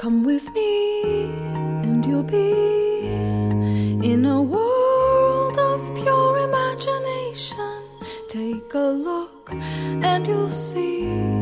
Come with me and you'll be in a world of pure imagination. Take a look and you'll see